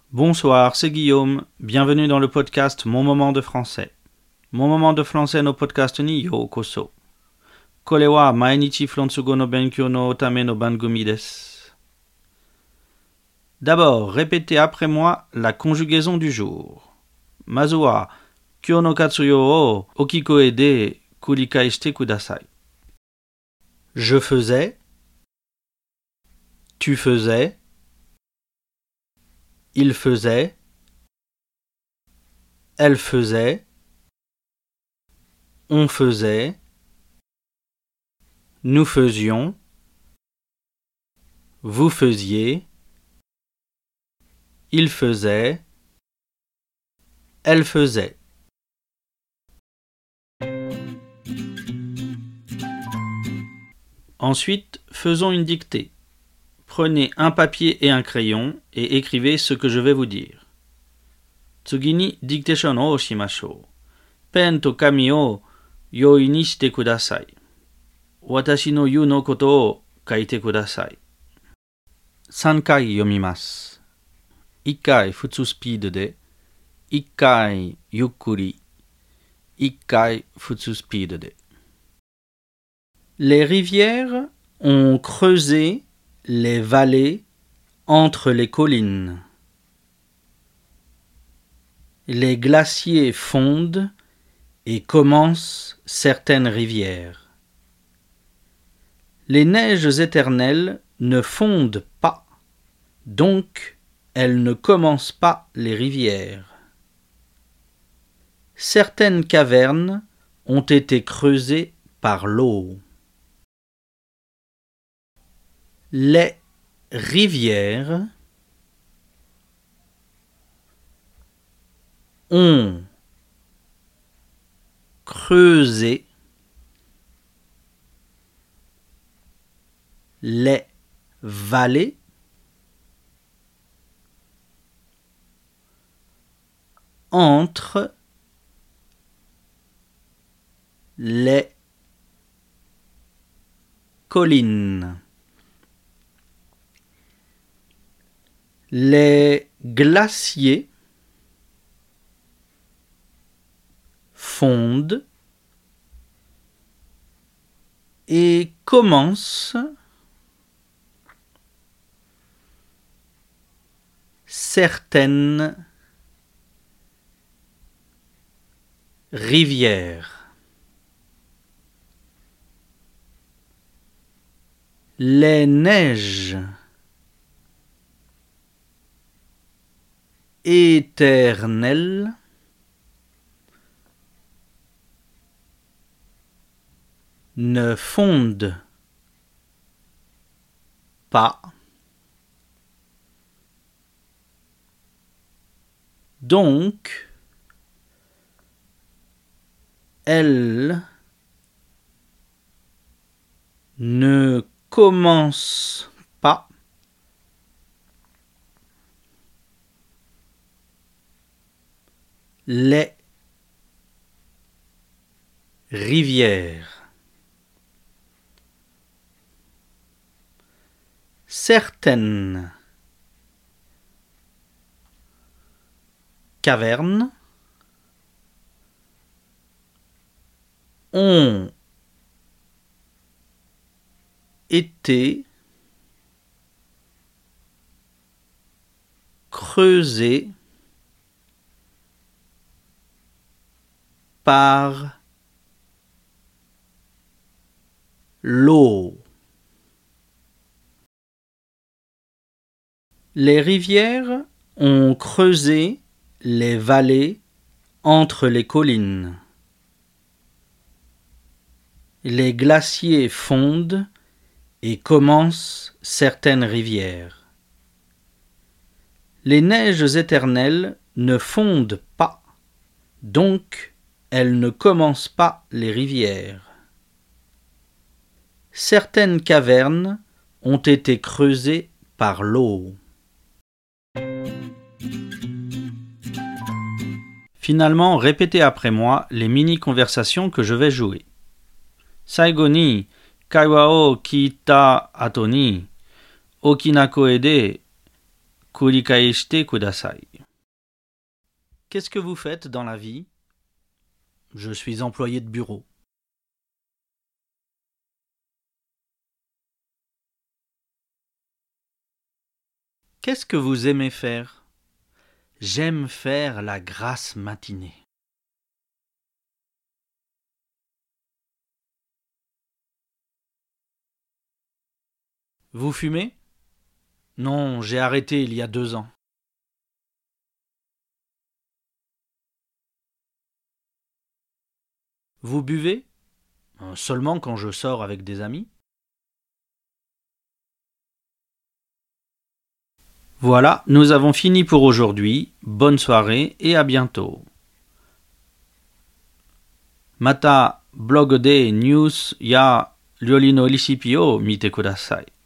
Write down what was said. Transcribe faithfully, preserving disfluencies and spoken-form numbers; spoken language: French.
Bonsoir, c'est Guillaume. Bienvenue dans le podcast Mon moment de français. Mon moment de français no podcast ni youkoso. Kore wa mainichi frontsugo no benkyou no tame no bangumi desu. D'abord, répétez après moi la conjugaison du jour. Mazu wa kyou no katsuyo o okikoe de kurikai shite kudasai. Je faisais. Tu faisais. Il faisait, elle faisait, on faisait, nous faisions, vous faisiez, il faisait, elle faisait. Ensuite, faisons une dictée. Prenez un papier et un crayon et écrivez ce que je vais vous dire. Tsugi ni dictation o shimashou. Pen to kami o yoi ni shite kudasai. Watashi no yu no koto o kaite kudasai. san kai yomimasu. one kai futsu speed de, one kai yukkuri, one kai futsu speed de. Les rivières ont creusé les vallées entre les collines. Les glaciers fondent et commencent certaines rivières. Les neiges éternelles ne fondent pas, donc elles ne commencent pas les rivières. Certaines cavernes ont été creusées par l'eau. Les rivières ont creusé les vallées entre les collines. Les glaciers fondent et commencent certaines rivières. Les neiges éternelles ne fondent pas, donc elles ne commencent pas les rivières. Certaines cavernes ont été creusées par l'eau. Les rivières ont creusé les vallées entre les collines. Les glaciers fondent et commencent certaines rivières. Les neiges éternelles ne fondent pas, donc elles ne commencent pas les rivières. Certaines cavernes ont été creusées par l'eau. Finalement, répétez après moi les mini-conversations que je vais jouer. Saigo ni kaiwa o kiita ato ni, oki na koe de kurikaeshite kudasai. Qu'est-ce que vous faites dans la vie? Je suis employé de bureau. Qu'est-ce que vous aimez faire? J'aime faire la grasse matinée. Vous fumez? Non, j'ai arrêté il y a deux ans. Vous buvez? Seulement quand je sors avec des amis. Voilà, nous avons fini pour aujourd'hui. Bonne soirée et à bientôt. Mata blog de news ya ryori no recipe o mite kudasai.